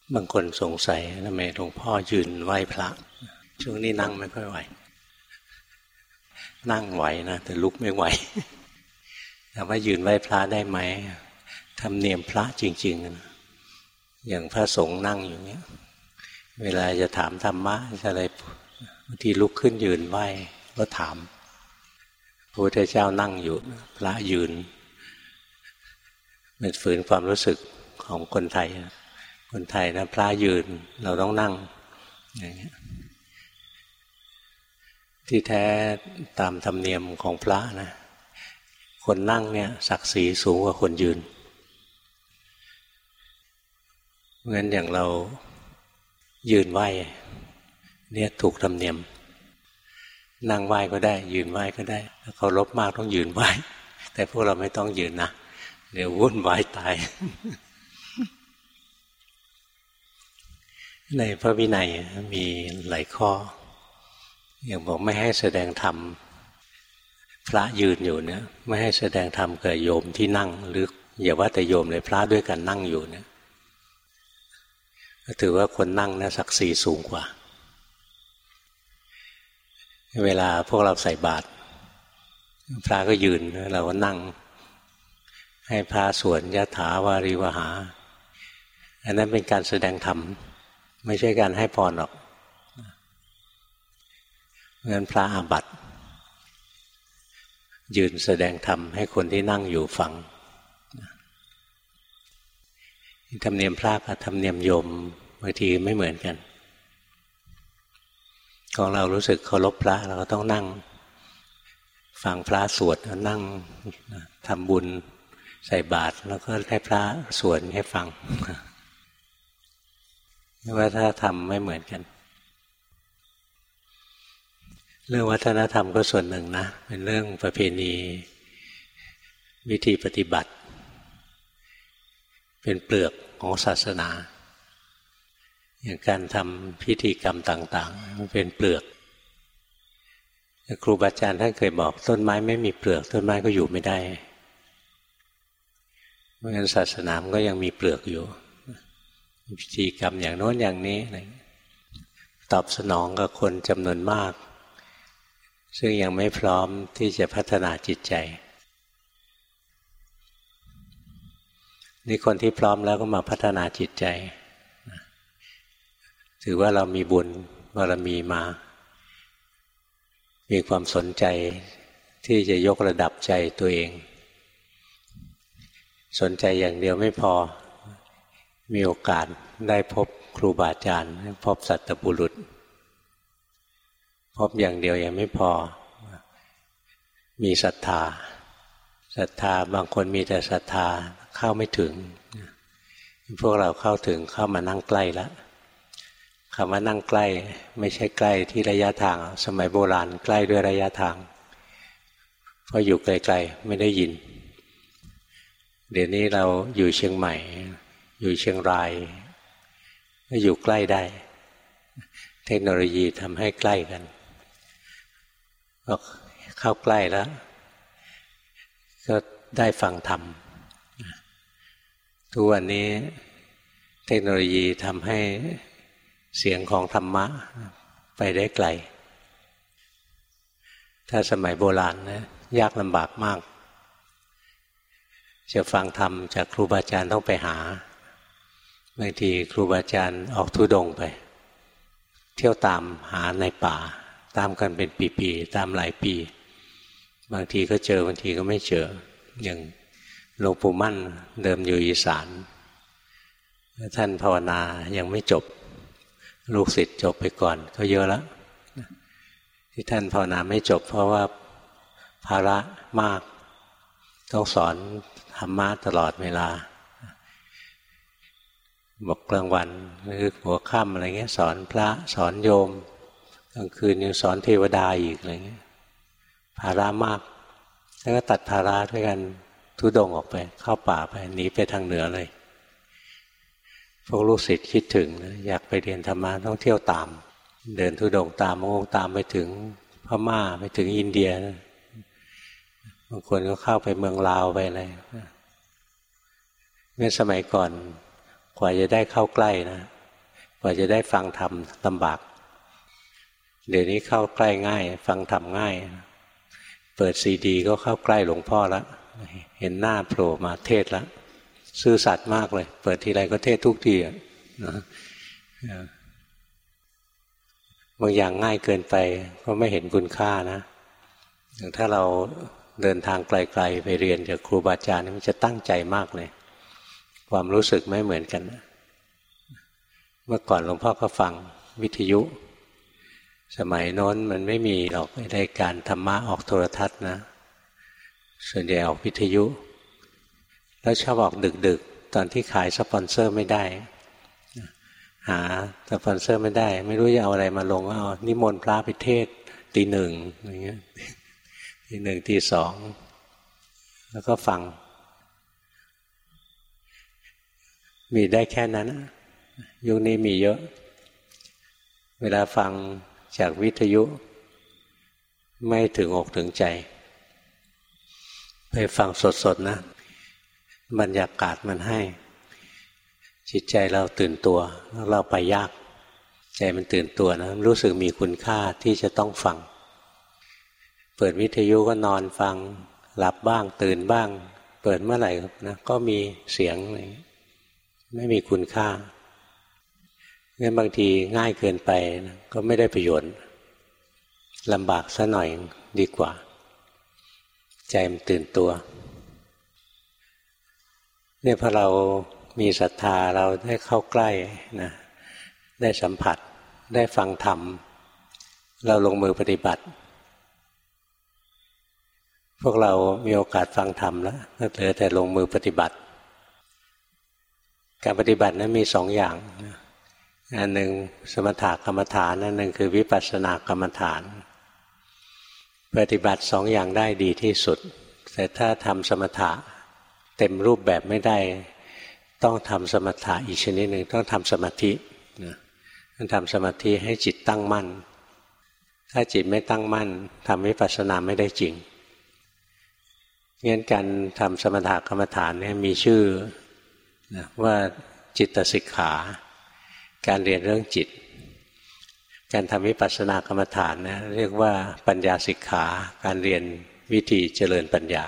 บางคนสงสัยทำไมหลวงพ่อยืนไหว้พระช่วงนี้นั่งไม่ค่อยไหวนั่งไหวนะแต่ลุกไม่ไหวแต่ว่ายืนไหว้พระได้ไหมธรรมเนียมพระจริงๆนะอย่างพระสงฆ์นั่งอยู่เนี้ยเวลาจะถามธรรมะอะไรบางทีลุกขึ้นยืนไหว้ก็ถามพระพุทธเจ้านั่งอยู่พระยืนมันฝืนความรู้สึกของคนไทยคนไทยนะพระยืนเราต้องนั่งอย่างเงี้ยที่แท้ตามธรรมเนียมของพระนะคนนั่งเนี่ยศักดิ์ศรีสูงกว่าคนยืนเพราะงั้นอย่างเรายืนไหว้เนี่ยถูกธรรมเนียมนั่งไหว้ก็ได้ยืนไหว้ก็ได้ถ้าเคารพมากต้องยืนไหว้แต่พวกเราไม่ต้องยืนนะเดี๋ยววุ่นวายตายในพระวินัยมีหลายข้ออย่างบอกไม่ให้แสดงธรรมพระยืนอยู่เนี่ยไม่ให้แสดงธรรมกับโยมที่นั่งหรืออย่าว่าแต่โยมเลยพระด้วยกันนั่งอยู่เนี่ยก็ถือว่าคนนั่งนะศักดิ์ศรีสูงกว่าเวลาพวกเราใส่บาตรพระก็ยืนเราก็นั่งให้พระสวดยะถาวาริวหาอันนั้นเป็นการแสดงธรรมไม่ใช่การให้พรหรอกงั้นพระอาบัติยืนแสดงธรรมให้คนที่นั่งอยู่ฟังธรรมเนียมพระกับธรรมเนียมโยมบางทีไม่เหมือนกันของเรารู้สึกเคารพพระเราก็ต้องนั่งฟังพระสวดนั่งทำบุญใส่บาตรแล้วก็ให้พระสวดให้ฟังว่าถ้าทำไม่เหมือนกันเรื่องวัฒนธรรมก็ส่วนหนึ่งนะเป็นเรื่องประเพณีวิธีปฏิบัติเป็นเปลือกของศาสนาอย่างการทำพิธีกรรมต่างๆมันเป็นเปลือกครูบาอาจารย์ท่านเคยบอกต้นไม้ไม่มีเปลือกต้นไม้ก็อยู่ไม่ได้เพราะฉะนั้นศาสนามันก็ยังมีเปลือกอยู่พิธีกรรมอย่างโน้นอย่างนี้ตอบสนองกับคนจำนวนมากซึ่งยังไม่พร้อมที่จะพัฒนาจิตใจนี่คนที่พร้อมแล้วก็มาพัฒนาจิตใจถือว่าเรามีบุญบารมีมามีความสนใจที่จะยกระดับใจตัวเองสนใจอย่างเดียวไม่พอมีโอกาสได้พบครูบาอาจารย์พบสัตบุรุษพบอย่างเดียวยังไม่พอมีศรัทธาบางคนมีแต่ศรัทธาเข้าไม่ถึงพวกเราเข้าถึงเข้ามานั่งใกล้แล้วคำว่านั่งใกล้ไม่ใช่ใกล้ที่ระยะทางสมัยโบราณใกล้ด้วยระยะทางเพราะอยู่ไกลๆไม่ได้ยินเดี๋ยวนี้เราอยู่เชียงใหม่อยู่เชียงรายก็อยู่ใกล้ได้เทคโนโลยีทำให้ใกล้กันก็เข้าใกล้แล้วก็ได้ฟังธรรมทุกวันนี้เทคโนโลยีทำให้เสียงของธรรมะไปได้ไกลถ้าสมัยโบราณนะยากลำบากมากจะฟังธรรมจากครูบาอาจารย์ต้องไปหาบางทีครูบาอาจารย์ออกธุดงค์ไปเที่ยวตามหาในป่าตามกันเป็นปีๆตามหลายปีบางทีก็เจอบางทีก็ไม่เจออย่างหลวงปู่มั่นเดิมอยู่อีสานท่านภาวนายังไม่จบลูกศิษย์จบไปก่อนก็เยอะแล้วที่ท่านภาวนาไม่จบเพราะว่าภาระมากต้องสอนธรรมะตลอดเวลาบอกกลางวันหรือหัวค่ำอะไรเงี้ยสอนพระสอนโยมกลางคืนยังสอนเทวดาอีกอะไรเงี้ยภาระมากแล้วก็ตัดภาระด้วยกันธุดงค์ออกไปเข้าป่าไปหนีไปทางเหนือเลยพวกลูกศิษย์คิดถึงอยากไปเรียนธรรมะต้องเที่ยวตามเดินธุดงค์ตามตามไปถึงพม่าไปถึงอินเดียบางคนก็เข้าไปเมืองลาวไปอะไรเมื่อสมัยก่อนกว่าจะได้เข้าใกล้นะกว่าจะได้ฟังธรรมลำบากเดี๋ยวนี้เข้าใกล้ง่ายฟังธรรมง่ายเปิดซีดีก็เข้าใกล้หลวงพ่อแล้วเห็นหน้าโผล่มาเทศแล้วซื่อสัตย์มากเลยเปิดทีไรก็เทศทุกทีนะบางอย่างง่ายเกินไปก็ไม่เห็นคุณค่านะอย่างถ้าเราเดินทางไกลๆไปเรียนจากครูบาอาจารย์มันจะตั้งใจมากเลยความรู้สึกไม่เหมือนกันเมื่อก่อนหลวงพ่อก็ฟังวิทยุสมัยโน้นมันไม่มีหรอกรายการธรรมะออกโทรทัศน์นะส่วนใหญ่ออกวิทยุแล้วชอบออกดึกๆตอนที่ขายสปอนเซอร์ไม่ได้หาสปอนเซอร์ไม่ได้ไม่รู้จะเอาอะไรมาลงเอานิมนต์พระไปเทศตีหนึ่งอย่างเงี้ยตีหนึ่งตีสองแล้วก็ฟังมีได้แค่นั้นยุคนี้มีเยอะเวลาฟังจากวิทยุไม่ถึงอกถึงใจไปฟังสดๆนะบรรยากาศมันให้จิตใจเราตื่นตัวแล้วเราไปยากใจมันตื่นตัวนะรู้สึกมีคุณค่าที่จะต้องฟังเปิดวิทยุก็นอนฟังหลับบ้างตื่นบ้างเปิดเมื่อไหร่นะก็มีเสียงอะไรไม่มีคุณค่างั้นบางทีง่ายเกินไปนะก็ไม่ได้ประโยชน์ลำบากซะหน่อยดีกว่าใจมันตื่นตัวเนี่ยพอเรามีศรัทธาเราได้เข้าใกล้นะได้สัมผัสได้ฟังธรรมเราลงมือปฏิบัติพวกเรามีโอกาสฟังธรรมแล้วก็เหลือแต่ลงมือปฏิบัติการปฏิบัตินั้นมีสองอย่างอันหนึ่งสมถกรรมฐานอันหนึ่งคือวิปัสสนากรรมฐานปฏิบัติสองอย่างได้ดีที่สุดแต่ถ้าทำสมถะเต็มรูปแบบไม่ได้ต้องทำสมถะอีกชนิดหนึ่งต้องทำสมาธิต้องทำสมาธิให้จิตตั้งมั่นถ้าจิตไม่ตั้งมั่นทำวิปัสสนาไม่ได้จริงงั้นการทำสมถกรรมฐานเนี่ยมีชื่อว่าจิตสิกขาการเรียนเรื่องจิตการทำวิปัสสนากรรมฐานนะเรียกว่าปัญญาสิกขาการเรียนวิธีเจริญปัญญา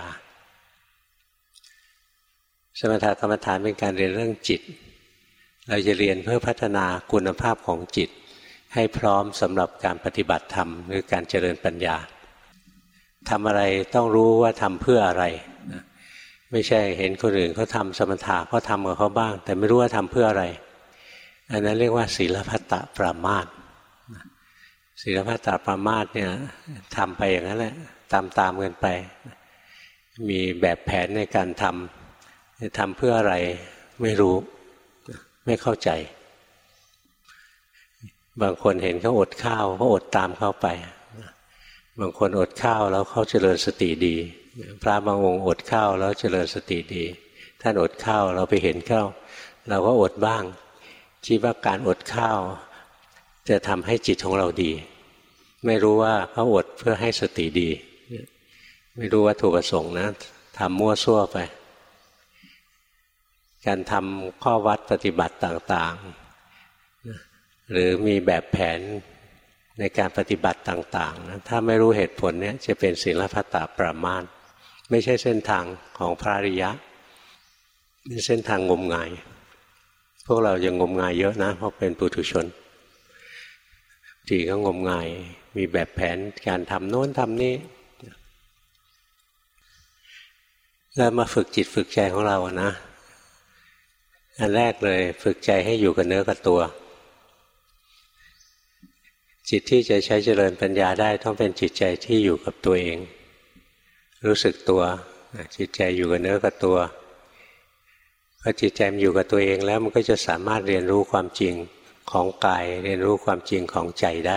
สมถกรรมฐานเป็นการเรียนเรื่องจิตเราจะเรียนเพื่อพัฒนาคุณภาพของจิตให้พร้อมสำหรับการปฏิบัติธรรมหรือการเจริญปัญญาทำอะไรต้องรู้ว่าทำเพื่ออะไรไม่ใช่เห็นคนอื่นเขาทำสมถะเขาทำกับเขาบ้างแต่ไม่รู้ว่าทำเพื่ออะไรอันนั้นเรียกว่าศีลพัตตปรามาสศีลพัตตปรามาสเนี่ยทำไปอย่างนั้นแหละตามกันไปมีแบบแผนในการทำเพื่ออะไรไม่รู้ไม่เข้าใจบางคนเห็นเขาอดข้าวก็อดตามเข้าไปบางคนอดข้าวแล้วเขาเจริญสติดีพระบางองค์อดข้าวแล้วเจริญสติดีท่านอดข้าวเราไปเห็นข้าวเราก็อดบ้างคิดว่าการอดข้าวจะทำให้จิตของเราดีไม่รู้ว่าเขาอดเพื่อให้สติดีไม่รู้วัตถุประสงค์นะทำมั่วซั่วไปการทำข้อวัดปฏิบัติต่างๆหรือมีแบบแผนในการปฏิบัติต่างๆนะถ้าไม่รู้เหตุผลเนี่ยจะเป็นศีลพัตตปรามาสไม่ใช่เส้นทางของพระอริยะเป็นเส้นทางงมงายพวกเรายังงมงายเยอะนะเพราะเป็นปุถุชนทีก็งมงายมีแบบแผนการทำโน้นทำนี้แล้วมาฝึกจิตฝึกใจของเรานะอันแรกเลยฝึกใจให้อยู่กับเนื้อกับตัวจิตที่จะใช้เจริญปัญญาได้ต้องเป็นจิตใจที่อยู่กับตัวเองรู้สึกตัวจิตใจอยู่กับเนื้อกับตัวพอจิตใจมันอยู่กับตัวเองแล้วมันก็จะสามารถเรียนรู้ความจริงของกายเรียนรู้ความจริงของใจได้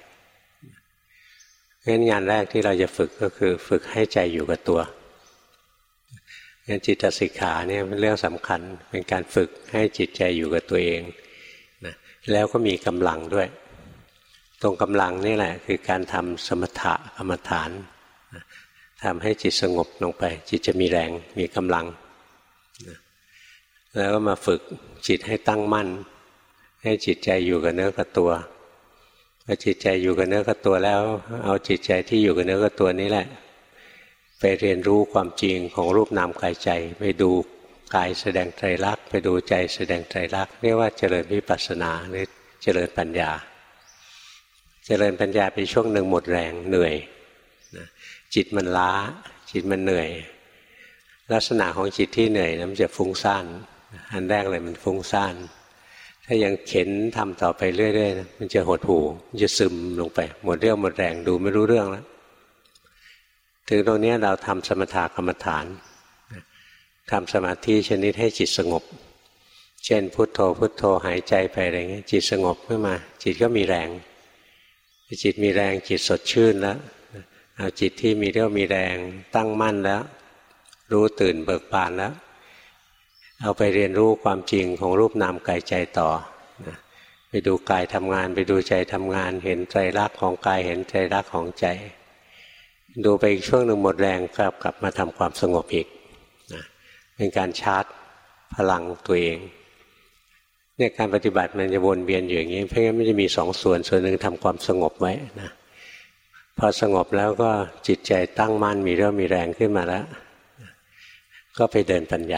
งั้นงานแรกที่เราจะฝึกก็คือฝึกให้ใจอยู่กับตัวงั้นจิตสิกขาเนี่ยเป็นเรื่องสำคัญเป็นการฝึกให้จิตใจอยู่กับตัวเองนะแล้วก็มีกำลังด้วยตรงกำลังนี่แหละคือการทำสมถะกรรมฐานทำให้จิตสงบลงไปจิตจะมีแรงมีกำลังแล้วก็มาฝึกจิตให้ตั้งมั่นให้จิตใจอยู่กับเนื้อกับตัวพอจิตใจอยู่กับเนื้อกับตัวแล้วเอาจิตใจที่อยู่กับเนื้อกับตัวนี้แหละไปเรียนรู้ความจริงของรูปนามกายใจไปดูกายแสดงไตรลักษณ์ไปดูใจแสดงไตรลักษณ์เรียกว่าเจริญวิปัสสนาหรือเจริญปัญญาเจริญปัญญาไปช่วงหนึ่งหมดแรงเหนื่อยจิตมันล้าจิตมันเหนื่อยลักษณะของจิตที่เหนื่อยนะมันจะฟุ้งซ่านอันแรกเลยมันฟุ้งซ่านถ้ายังเข็นทำต่อไปเรื่อยๆนะมันจะหดหู่มันจะซึมลงไปหมดเรี่ยวหมดแรงดูไม่รู้เรื่องแล้วถึงตรงนี้เราทำสมถกรรมฐานทำสมาธิชนิดให้จิตสงบเช่นพุทโธพุทโธหายใจไปอะไรเงี้ยจิตสงบขึ้นมาจิตก็มีแรงจิตมีแรงจิตสดชื่นแล้วเอาจิตที่มีเรี่ยวมีแรงตั้งมั่นแล้วรู้ตื่นเบิกบานแล้วเอาไปเรียนรู้ความจริงของรูปนามกายใจต่อไปดูกายทำงานไปดูใจทำงานเห็นไตรลักษณ์ของกายเห็นไตรลักษณ์ของใจดูไปอีกช่วงหนึ่งหมดแรงกลับมาทำความสงบอีกเป็นการชาร์จพลังตัวเองเนี่ยการปฏิบัติมันจะวนเวียนอยู่อย่างนี้เพราะงั้นมันจะมีสองส่วนหนึ่งทำความสงบไว้นะพอสงบแล้วก็จิตใจตั้งมั่นมีเรี่ยวมีแรงขึ้นมาแล้วก็ไปเดินปัญญา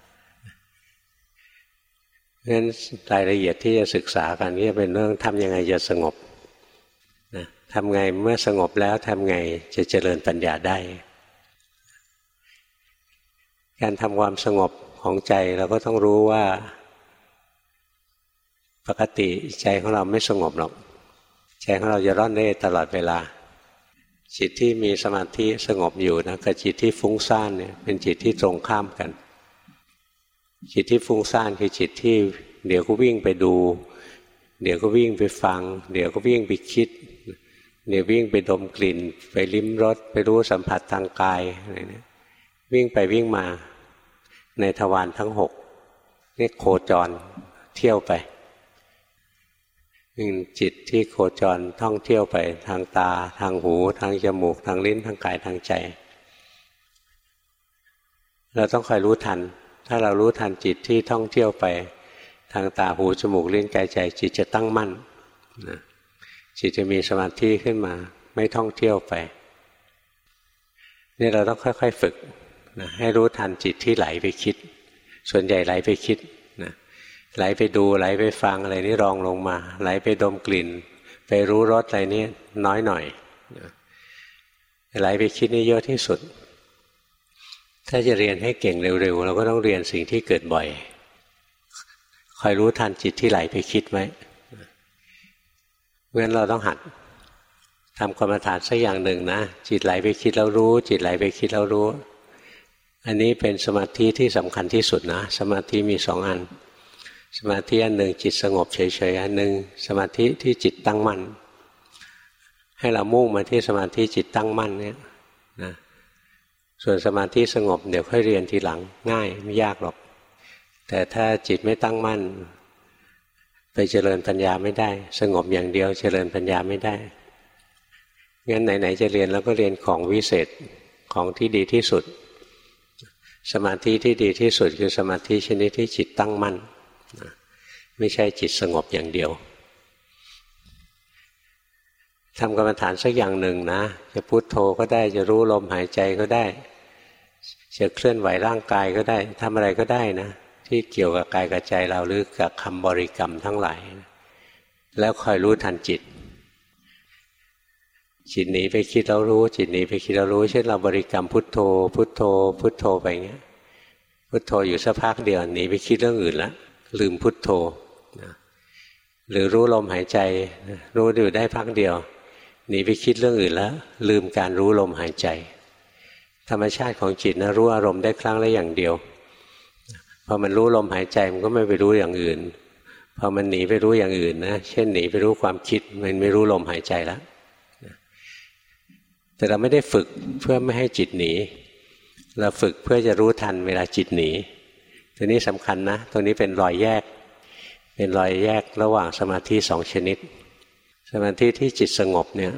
เพราะฉะนั้นรายละเอียดที่จะศึกษากันนี่เป็นเรื่องทำยังไงจะสงบนะทำไงเมื่อสงบแล้วทำไงจะเจริญปัญญาได้การทำความสงบของใจเราก็ต้องรู้ว่าปกติใจของเราไม่สงบหรอกใจของเราจะร่อนเร่ตลอดเวลาจิตที่มีสมาธิสงบอยู่นะกับจิตที่ฟุ้งซ่านเนี่ยเป็นจิตที่ตรงข้ามกันจิตที่ฟุ้งซ่านคือจิตที่เดี๋ยวก็วิ่งไปดูเดี๋ยวก็วิ่งไปฟังเดี๋ยวก็วิ่งไปคิดเดี๋ยววิ่งไปดมกลิ่นไปลิ้มรสไปรู้สัมผัสทางกายอะไรเนี่ยวิ่งไปวิ่งมาในทวารทั้ง6นี่โคจรเที่ยวไปจิตที่โคจรท่องเที่ยวไปทางตาทางหูทางจมูกทางลิ้นทางกายทางใจเราต้องคอยรู้ทันถ้าเรารู้ทันจิตที่ท่องเที่ยวไปทางตาหูจมูกลิ้นกายใจจิตจะตั้งมั่นนะจิตจะมีสมาธิขึ้นมาไม่ท่องเที่ยวไปนี่เราต้องค่อยๆฝึกนะให้รู้ทันจิตที่ไหลไปคิดส่วนใหญ่ไหลไปคิดนะไหลไปดูไหลไปฟังอะไรนี่รองลงมาไหลไปดมกลิ่นไปรู้รสอะไรนี่น้อยหน่อยนะไหลไปคิดนี่เยอะที่สุดถ้าจะเรียนให้เก่งเร็วๆเราก็ต้องเรียนสิ่งที่เกิดบ่อยคอยรู้ทันจิตที่ไหลไปคิดไว้เพราะฉะนั้นเราต้องหัดทำกรรมฐานสักอย่างหนึ่งนะจิตไหลไปคิดแล้วรู้จิตไหลไปคิดแล้วรู้อันนี้เป็นสมาธิที่สำคัญที่สุดนะสมาธิมี2 อันสมาธิอันหนึ่งจิตสงบเฉยๆอันหนึ่งสมาธิที่จิตตั้งมั่นให้เรามุ่งมาที่สมาธิจิตตั้งมั่นเนี่ยนะส่วนสมาธิสงบเดี๋ยวค่อยเรียนทีหลังง่ายไม่ยากหรอกแต่ถ้าจิตไม่ตั้งมั่นไปเจริญปัญญาไม่ได้สงบอย่างเดียวเจริญปัญญาไม่ได้งั้นไหนๆจะเรียนแล้วก็เรียนของวิเศษของที่ดีที่สุดสมาธิที่ดีที่สุดคือสมาธิชนิดที่จิตตั้งมั่นไม่ใช่จิตสงบอย่างเดียวทำกรรมฐานสักอย่างหนึ่งนะจะพุทโธก็ได้จะรู้ลมหายใจก็ได้จะเคลื่อนไหวร่างกายก็ได้ทำอะไรก็ได้นะที่เกี่ยวกับกายกับใจเราหรือกับคำบริกรรมทั้งหลายแล้วคอยรู้ทันจิตจิตหนีไปคิดแล้วรู้จิตหนีไปคิดแล้วรู้เช่นเราบริกรรมพุทโธพุทโธพุทโธไปเงี้ยพุทโธอยู่สักพักเดียวหนีไปคิดเรื่องอื่นแล้วลืมพุทโธหรือรู้ลมหายใจรู้อยู่ได้พักเดียวหนีไปคิดเรื่องอื่นแล้วลืมการรู้ลมหายใจธรรมชาติของจิตนะรู้อารมณ์ได้ครั้งละอย่างเดียวพอมันรู้ลมหายใจมันก็ไม่ไปรู้อย่างอื่นพอมันหนีไปรู้อย่างอื่นนะเช่นหนีไปรู้ความคิดมันไม่รู้ลมหายใจแล้วแต่เราไม่ได้ฝึกเพื่อไม่ให้จิตหนีเราฝึกเพื่อจะรู้ทันเวลาจิตหนีตัวนี้สำคัญนะตัวนี้เป็นรอยแยกระหว่างสมาธิ2 ชนิดสมาธิที่จิตสงบเนี่ย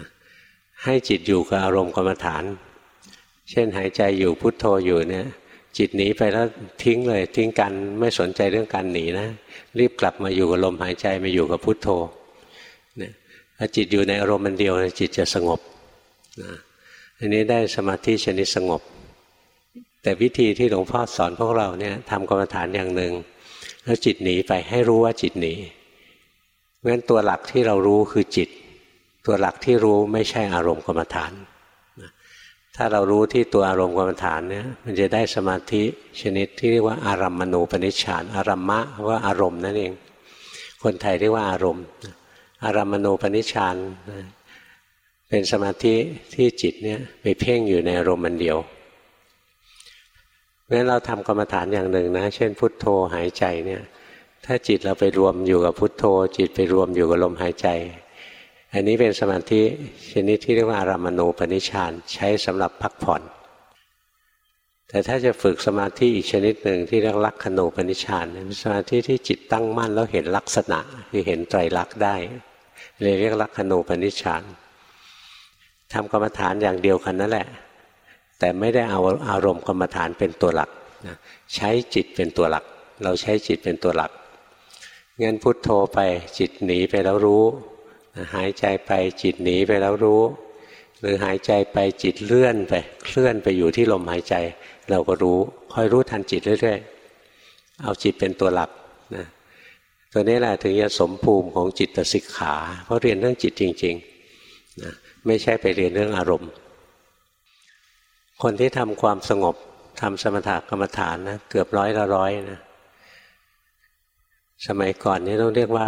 ให้จิตอยู่กับอารมณ์กรรมฐานเช่นหายใจอยู่พุทโธอยู่เนี่ยจิตหนีไปแล้วทิ้งเลยทิ้งกันไม่สนใจเรื่องการหนีนะรีบกลับมาอยู่กับลมหายใจมาอยู่กับพุทโธเนี่ยถ้าจิตอยู่ในอารมณ์มันเดียวจิตจะสงบนะอันนี้ได้สมาธิชนิดสงบแต่วิธีที่หลวงพ่อสอนพวกเราเนี่ยทำกรรมฐานอย่างหนึ่งแล้วจิตหนีไปให้รู้ว่าจิตหนีเพราะฉะนั้นตัวหลักที่เรารู้คือจิตตัวหลักที่รู้ไม่ใช่อารมณ์กรรมฐานถ้าเรารู้ที่ตัวอารมณ์กรรมฐานเนี่ยมันจะได้สมาธิชนิดที่เรียกว่าอารัมมณูปนิชฌานอารัมมะว่าอารมณ์นั่นเองคนไทยเรียกว่าอารมณ์อารัมมณูปนิชฌานเป็นสมาธิที่จิตเนี่ยไปเพ่งอยู่ในอารมณ์มันเดียวเพราะฉะนั้นเราทำกรรมฐานอย่างหนึ่งนะเช่นพุทโธหายใจเนี่ยถ้าจิตเราไปรวมอยู่กับพุทโธจิตไปรวมอยู่กับลมหายใจอันนี้เป็นสมาธิชนิดที่เรียกว่าอารัมมณูปนิชฌานใช้สำหรับพักผ่อนแต่ถ้าจะฝึกสมาธิอีกชนิดหนึ่งที่เรียกลักขณูปนิชฌานเป็นสมาธิที่จิตตั้งมั่นแล้วเห็นลักษณะคือเห็นไตรลักษณ์ได้เลยเรียกลักขณูปนิชฌานทำกรรมฐานอย่างเดียวกันนั่นแหละแต่ไม่ได้เอาอารมณ์กรรมฐานเป็นตัวหลักใช้จิตเป็นตัวหลักเราใช้จิตเป็นตัวหลักงั้นพุทโธไปจิตหนีไปแล้วรู้หายใจไปจิตหนีไปแล้วรู้หรือหายใจไปจิตเลื่อนไปเคลื่อนไปอยู่ที่ลมหายใจเราก็รู้คอยรู้ทันจิตเรื่อยๆเอาจิตเป็นตัวหลักนะตัวนี้แหละถึงจะสมภูมิของจิตสิกขาเพราะเรียนเรื่องจิตจริงๆนะไม่ใช่ไปเรียนเรื่องอารมณ์คนที่ทำความสงบทำสมถกรรมฐานนะเกือบ100%นะสมัยก่อนนี่ต้องเรียกว่า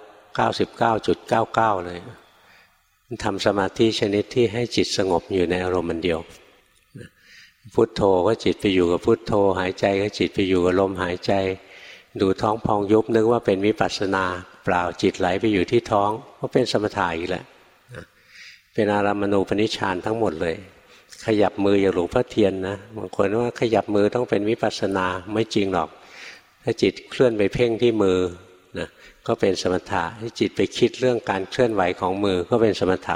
99.99%เลยทำสมาธิชนิดที่ให้จิตสงบอยู่ในอารมณ์มันเดียวพุทโธก็จิตไปอยู่กับพุทโธหายใจก็จิตไปอยู่กับลมหายใจดูท้องพองยุบนึกว่าเป็นวิปัสสนาเปล่าจิตไหลไปอยู่ที่ท้องก็เป็นสมถะอีกแหละเป็นอารัมมณูปนิชฌานทั้งหมดเลยขยับมืออย่างหลวงพ่อเทียนนะบางคนว่าขยับมือต้องเป็นวิปัสสนาไม่จริงหรอกถ้าจิตเคลื่อนไปเพ่งที่มือนะก็เป็นสมถะถ้าจิตไปคิดเรื่องการเคลื่อนไหวของมือก็เป็นสมถะ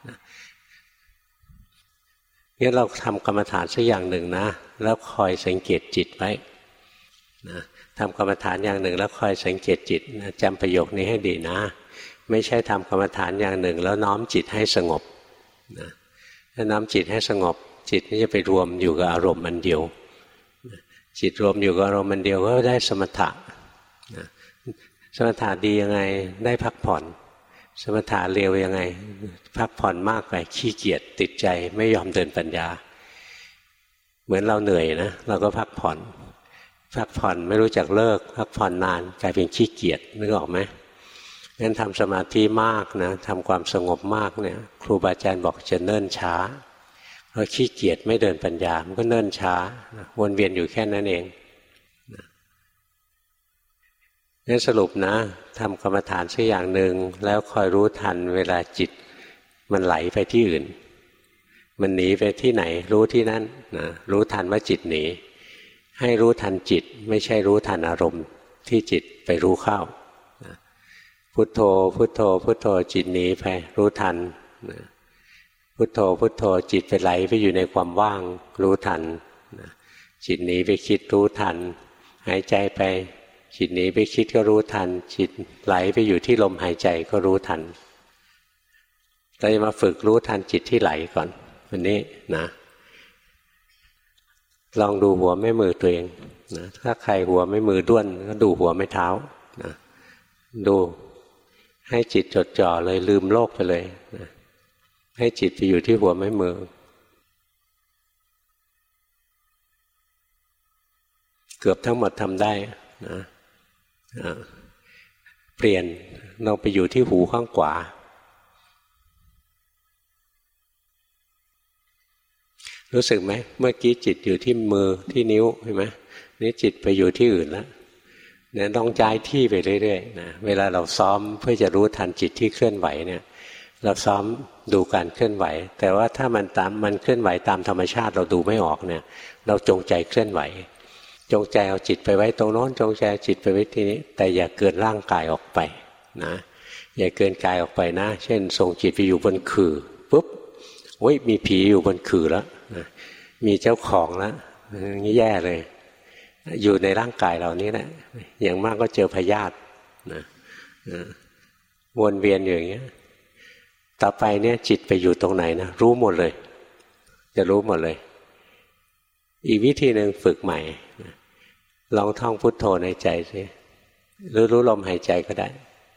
งั้นเราทำกรรมฐานสักอย่างหนึ่งนะแล้วคอยสังเกตจิตไว้นะทำกรรมฐานอย่างหนึ่งแล้วคอยสังเกตจิตนะจำประโยคนี้ให้ดีนะไม่ใช่ทำกรรมฐานอย่างหนึ่งแล้วน้อมจิตให้สงบนะถ้าน้อมจิตให้สงบจิตนี่จะไปรวมอยู่กับอารมณ์อันเดียวจิตรวมอยู่กับอารมณ์อันเดียวก็ได้สมถะสมถะดียังไงได้พักผ่อนสมถะเลวยังไงพักผ่อนมากไปขี้เกียจติดใจไม่ยอมเดินปัญญาเหมือนเราเหนื่อยนะเราก็พักผ่อนไม่รู้จักเลิกพักผ่อนนานกลายเป็นขี้เกียจนึกออกไหมงั้นทำสมาธิมากนะทำความสงบมากเนี่ยครูบาอาจารย์บอกจะเนิ่นช้าเพราะขี้เกียจไม่เดินปัญญามันก็เนิ่นช้าวนเวียนอยู่แค่นั้นเองงั้นสรุปนะทำกรรมฐานสักอย่างหนึ่งแล้วคอยรู้ทันเวลาจิตมันไหลไปที่อื่นมันหนีไปที่ไหนรู้ที่นั่นนะรู้ทันว่าจิตหนีให้รู้ทันจิตไม่ใช่รู้ทันอารมณ์ที่จิตไปรู้เข้านะพุทโธพุทโธพุทโธจิตหนีไปรู้ทันนะพุทโธพุทโธจิตไปไหลไปอยู่ในความว่างรู้ทันนะจิตหนีไปคิดรู้ทันหายใจไปจิตหนีไปคิดก็รู้ทันจิตไหลไปอยู่ที่ลมหายใจก็รู้ทันเราจะมาฝึกรู้ทันจิตที่ไหลก่อนวันนี้นะลองดูหัวแม่มือตัวเองนะถ้าใครหัวแม่มือด้วนก็ดูหัวแม่เท้านะดูให้จิตจดจ่อเลยลืมโลกไปเลยนะให้จิตไปอยู่ที่หัวแม่มือเกือบทั้งหมดทำได้นะเปลี่ยนลองไปอยู่ที่หูข้างขวารู้สึกไหมเมื่อกี้จิตอยู่ที่มือที่นิ้วเห็นไหมนี่จิตไปอยู่ที่อื่นแล้วเนี่ยต้องย้ายที่ไปเรื่อยๆนะเวลาเราซ้อมเพื่อจะรู้ทันจิตที่เคลื่อนไหวเนี่ยเราซ้อมดูการเคลื่อนไหวแต่ว่าถ้ามันเคลื่อนไหวตามธรรมชาติเราดูไม่ออกเนี่ยเราจงใจเคลื่อนไหวจงใจเอาจิตไปไว้ตรงโน้นจงใจเอาจิตไปไว้ที่นี้แต่อย่าเกินร่างกายออกไปนะอย่าเกินกายออกไปนะเช่นส่งจิตไปอยู่บนขื่อปุ๊บโอ้ยมีผีอยู่บนขื่อแล้วนะมีเจ้าของแล้วอย่างนี้แย่เลยอยู่ในร่างกายเรานี้แหละอย่างมากก็เจอพยาธินะวนเวียนอยู่อย่างเงี้ยต่อไปเนี่ยจิตไปอยู่ตรงไหนนะรู้หมดเลยจะรู้หมดเลยอีกวิธีหนึ่งฝึกใหม่ลองท่องพุทโธในใจสิหรือรู้ลมหายใจก็ได้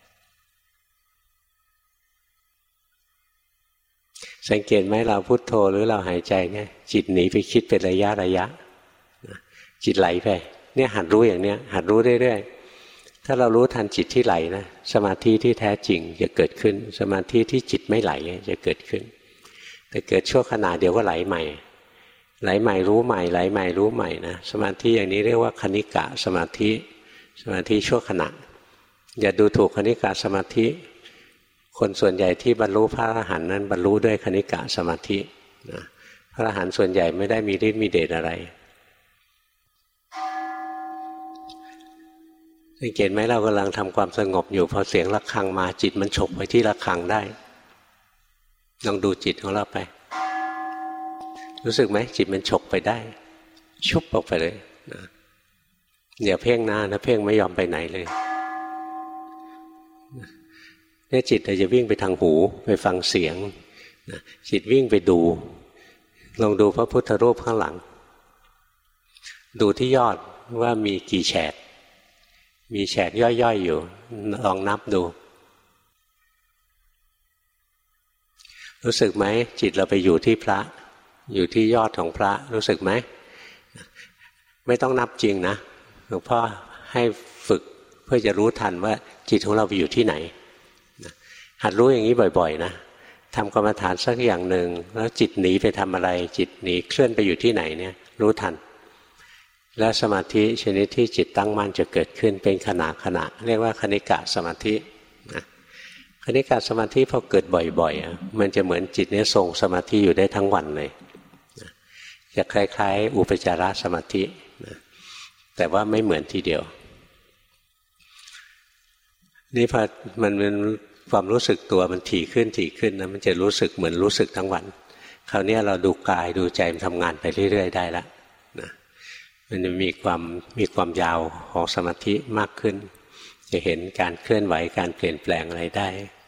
สังเกตไหมเราพุทโธหรือเราหายใจเนี่ยจิตหนีไปคิดเป็นระยะจิตไหลไปเนี่ยหัดรู้อย่างเนี้ยหัดรู้เรื่อยๆถ้าเรารู้ทันจิตที่ไหลนะสมาธิที่แท้จริงจะเกิดขึ้นสมาธิที่จิตไม่ไหลจะเกิดขึ้นแต่เกิดชั่วขณะเดียวก็ไหลใหม่ไหลใหม่รู้ใหม่ไหลใหม่รู้ใหม่นะสมาธิอย่างนี้เรียกว่าคณิกะสมาธิชั่วขณะอย่าดูถูกคณิกะสมาธิคนส่วนใหญ่ที่บรรลุพระอรหันต์นั้นบรรลุด้วยคณิกะสมาธินะพระอรหันต์ส่วนใหญ่ไม่ได้มีฤทธิ์มีเดชอะไรสังเกตไหมเรากำลังทำความสงบอยู่พอเสียงระฆังมาจิตมันฉกไปที่ระฆังได้ลองดูจิตของเราไปรู้สึกไหมจิตมันฉกไปได้ชุบออกไปเลยนะอย่าเพ่งนะเพ่งไม่ยอมไปไหนเลยเนี่ยจิตจะวิ่งไปทางหูไปฟังเสียงนะจิตวิ่งไปดูลองดูพระพุทธรูปข้างหลังดูที่ยอดว่ามีกี่แฉกมีแฉกย่อยๆอยู่ลองนับดูรู้สึกไหมจิตเราไปอยู่ที่พระอยู่ที่ยอดของพระรู้สึกไหมไม่ต้องนับจริงนะหลวงพ่อให้ฝึกเพื่อจะรู้ทันว่าจิตของเราไปอยู่ที่ไหนหัดรู้อย่างนี้บ่อยๆนะทำกรรมฐานสักอย่างหนึ่งแล้วจิตหนีไปทำอะไรจิตหนีเคลื่อนไปอยู่ที่ไหนเนี่ยรู้ทันและสมาธิชนิดที่จิตตั้งมั่นจะเกิดขึ้นเป็นขณะเรียกว่าคณิกะสมาธินะคณิกะสมาธิพอเกิดบ่อยๆมันจะเหมือนจิตนี้ทรงสมาธิอยู่ได้ทั้งวันเลยจะคล้ายๆอุปจารสมาธินะแต่ว่าไม่เหมือนทีเดียวนี่พอมันเป็นความรู้สึกตัวมันถี่ขึ้นนะมันจะรู้สึกเหมือนรู้สึกทั้งวันคราวนี้เราดูกายดูใจมันทำงานไปเรื่อยๆได้แล้วนะมันจะมีความยาวของสมาธิมากขึ้นจะเห็นการเคลื่อนไหวการเปลี่ยนแปลงอะไรได้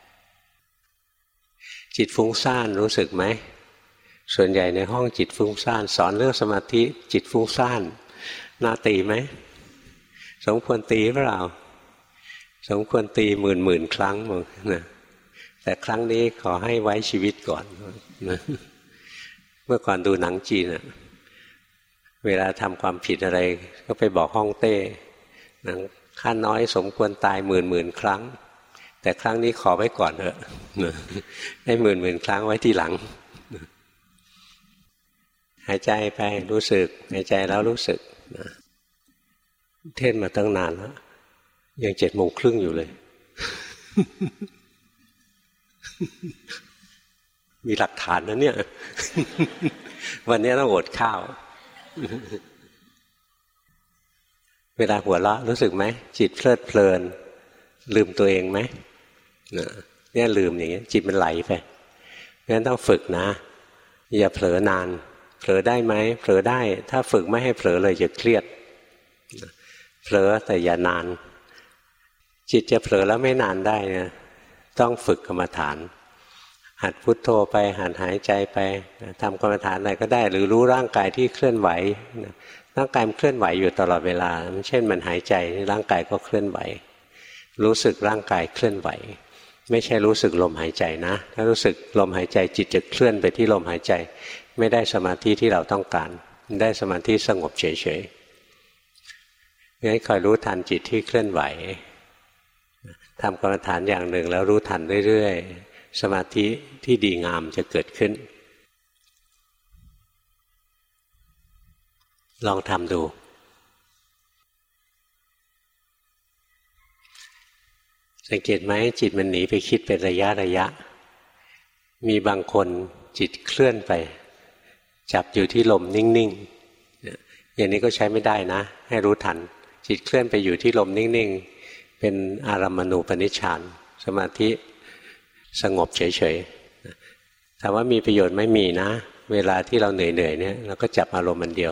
จิตฟุ้งซ่านรู้สึกไหมส่วนใหญ่ในห้องจิตฟุ้งซ่านสอนเรื่องสมาธิจิตฟุ้งซ่านน่าตีไหมสมควรตีเปล่าสมควรตีหมื่นครั้งนะแต่ครั้งนี้ขอให้ไว้ชีวิตก่อนนะเมื่อก่อนดูหนังจีนอะเวลาทำความผิดอะไรก็ไปบอกฮ่องเต้หนังข้าน้อยสมควรตายหมื่นครั้งแต่ครั้งนี้ขอไว้ก่อนเถอะให้หมื่นครั้งไว้ทีหลังหายใจไปรู้สึกหายใจแล้วรู้สึกนะเทศมาตั้งนานแล้วยัง7:30อยู่เลยมีหลักฐานนะเนี่ยวันนี้ต้องอดข้าวเวลาหัวเราะรู้สึกไหมจิตเพลิดเพลินลืมตัวเองไหมเนี่ยลืมอย่างเงี้ยจิตมันไหลไปงั้นต้องฝึกนะอย่าเผลอนานเผลอได้ไหมเผลอได้ถ้าฝึกไม่ให้เผลอเลยจะเครียดเผลอแต่อย่านานจิตจะเผลอแล้วไม่นานได้นะต้องฝึกกรรมฐานหัดพุทโธไปหัดหายใจไปทำกรรมฐานอะไรก็ได้หรือรู้ร่างกายที่เคลื่อนไหวร่างกายมันเคลื่อนไหวอยู่ตลอดเวลาเช่นมันหายใจร่างกายก็เคลื่อนไหวรู้สึกร่างกายเคลื่อนไหวไม่ใช่รู้สึกลมหายใจนะถ้ารู้สึกลมหายใจจิตจะเคลื่อนไปที่ลมหายใจไม่ได้สมาธิที่เราต้องการได้สมาธิสงบเฉยๆงั้นคอยรู้ทันจิตที่เคลื่อนไหวทำกรรมฐานอย่างหนึ่งแล้วรู้ทันเรื่อยๆสมาธิที่ดีงามจะเกิดขึ้นลองทำดูสังเกตไหมจิตมันหนีไปคิดเป็นระยะมีบางคนจิตเคลื่อนไปจับอยู่ที่ลมนิ่งๆอย่างนี้ก็ใช้ไม่ได้นะให้รู้ทันจิตเคลื่อนไปอยู่ที่ลมนิ่งๆเป็นอารัมมณูปนิชฌานสมาธิสงบเฉยๆถามว่ามีประโยชน์ไม่มีนะเวลาที่เราเหนื่อยๆเนี่ยเราก็จับอารมณ์มันเดียว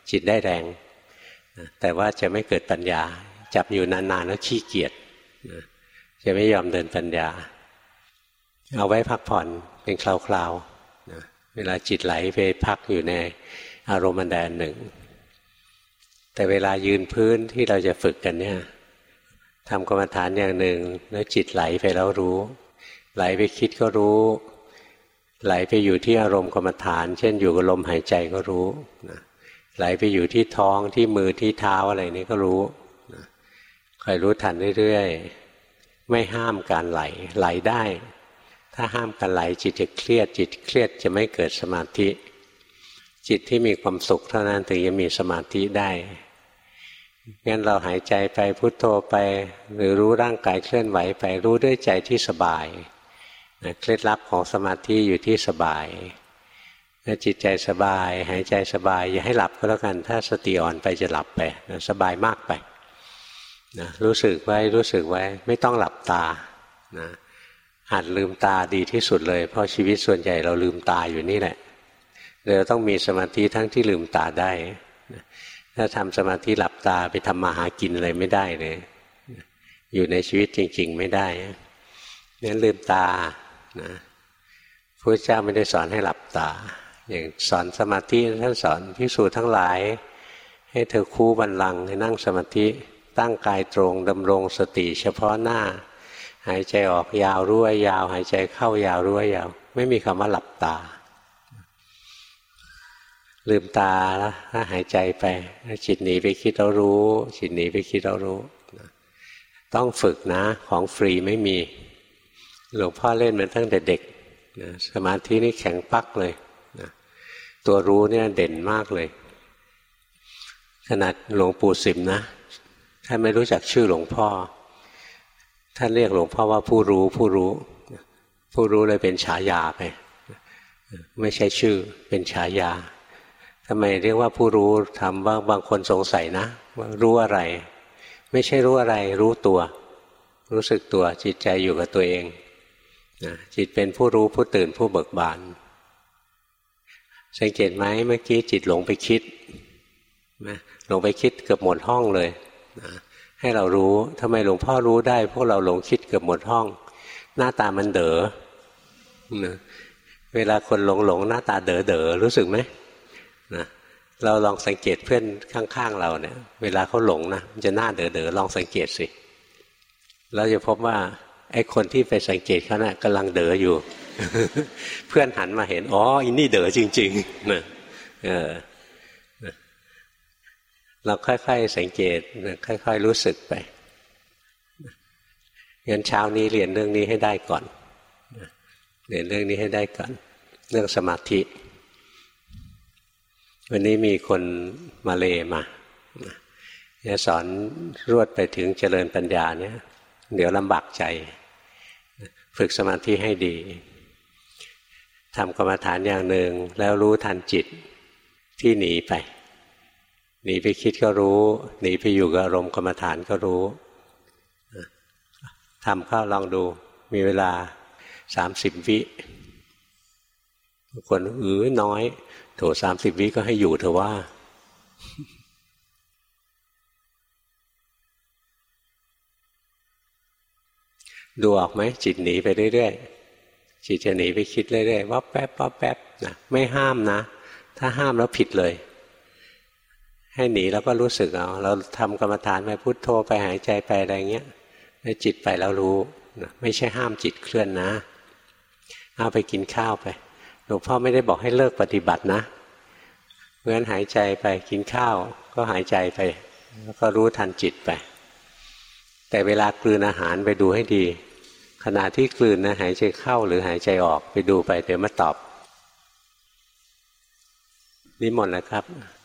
จิตได้แรงแต่ว่าจะไม่เกิดปัญญาจับอยู่นานๆแล้วขี้เกียจจะไม่ยอมเดินปัญญาเอาไว้พักผ่อนเป็นคราวๆเวลาจิตไหลไปพักอยู่ในอารมณ์อันใดอันหนึ่งแต่เวลายืนพื้นที่เราจะฝึกกันเนี่ยทำกรรมฐานอย่างหนึ่งแล้วจิตไหลไปแล้วรู้ไหลไปคิดก็รู้ไหลไปอยู่ที่อารมณ์กรรมฐานเช่นอยู่กับลมหายใจก็รู้ไหลไปอยู่ที่ท้องที่มือที่เท้าอะไรนี้ก็รู้คอยรู้ทันเรื่อยๆไม่ห้ามการไหลได้ถ้าห้ามการไหลจิตจะเครียดจิตเครียดจะไม่เกิดสมาธิจิตที่มีความสุขเท่านั้นถึงจะมีสมาธิได้งั้นเราหายใจไปพุทโธไปหรือรู้ร่างกายเคลื่อนไหวไปรู้ด้วยใจที่สบายเคล็ดลับของสมาธิอยู่ที่สบายถ้าจิตใจสบายหายใจสบายอย่าให้หลับก็แล้วกันถ้าสติอ่อนไปจะหลับไปสบายมากไปรู้สึกไว้ไม่ต้องหลับตาหัดลืมตาดีที่สุดเลยเพราะชีวิตส่วนใหญ่เราลืมตาอยู่นี่แหละเราต้องมีสมาธิทั้งที่ลืมตาได้ถ้าทำสมาธิหลับตาไปทำมาหากินอะไรไม่ได้เลยอยู่ในชีวิตจริงๆไม่ได้งั้นลืมตาพระเจ้าไม่ได้สอนให้หลับตาอย่างสอนสมาธิท่านสอนภิกษุทั้งหลายให้เธอคู่บัลลังก์ให้นั่งสมาธิตั้งกายตรงดำรงสติเฉพาะหน้าหายใจออกยาวรู้ว่ายาวหายใจเข้ายาวรู้ว่ายาวไม่มีคำว่าหลับตาลืมตาแล้วถ้าหายใจไปจิตหนีไปคิดเรารู้จิตหนีไปคิดเรารู้ต้องฝึกนะของฟรีไม่มีหลวงพ่อเล่นมันตั้งแต่เด็กสมาธินี่แข็งปักเลยตัวรู้เนี่ยเด่นมากเลยขนาดหลวงปู่สิมนะท่านไม่รู้จักชื่อหลวงพ่อท่านเรียกหลวงพ่อว่าผู้รู้เลยเป็นฉายาไปไม่ใช่ชื่อเป็นฉายาทำไมเรียกว่าผู้รู้ทำว่าบางคนสงสัยนะว่ารู้อะไรไม่ใช่รู้อะไรรู้ตัวรู้สึกตัวจิตใจอยู่กับตัวเองจิตเป็นผู้รู้ผู้ตื่นผู้เบิกบานสังเกตไหมเมื่อกี้จิตหลงไปคิดหลงไปคิดเกือบหมดห้องเลยให้เรารู้ทำไมหลวงพ่อรู้ได้พวกเราหลงคิดเกือบหมดห้องหน้าตามันเด๋อเวลาคนหลงหน้าตาเด๋อรู้สึกไหมเราลองสังเกตเพื่อนข้างๆเราเนี่ยเวลาเขาหลงนะมันจะหน้าเด๋อลองสังเกตสิเราจะพบว่าไอ้คนที่ไปสังเกตเขาน่ะกำลังเด๋ออยู่ เพื่อนหันมาเห็นอ๋ออินนี่เด๋อจริงๆนะเราค่อยๆสังเกตค่อยๆรู้สึกไปงั้นเช้านี้เรียนเรื่องนี้ให้ได้ก่อนเรียนเรื่องนี้ให้ได้ก่อนเรื่องสมาธิวันนี้มีคนมาเลมาจะสอนรวดไปถึงเจริญปัญญาเนี่ยเดี๋ยวลำบากใจฝึกสมาธิให้ดีทำกรรมฐานอย่างหนึ่งแล้วรู้ทันจิตที่หนีไปคิดก็รู้หนีไปอยู่กับอารมณ์กรรมฐานก็รู้ทำเข้าลองดูมีเวลา30 วิคนน้อยโถ30 วิก็ให้อยู่เถอะว่าดูออกไหมจิตหนีไปเรื่อยๆจิตจะหนีไปคิดเรื่อยๆวับแป๊บนะไม่ห้ามนะถ้าห้ามแล้วผิดเลยให้หนีแล้วก็รู้สึกเอาเราทำกรรมฐานไปพุทโธไปหายใจไปอะไรเงี้ยแล้วจิตไปแล้วรู้นะไม่ใช่ห้ามจิตเคลื่อนนะเอาไปกินข้าวไปหลวงพ่อไม่ได้บอกให้เลิกปฏิบัตินะเพราะฉะนั้นหายใจไปกินข้าวก็หายใจไปแล้วก็รู้ทันจิตไปแต่เวลากลืนอาหารไปดูให้ดีขณะที่กลืนนะหายใจเข้าหรือหายใจออกไปดูไปเดี๋ยวมาตอบนิมนต์เลยครับ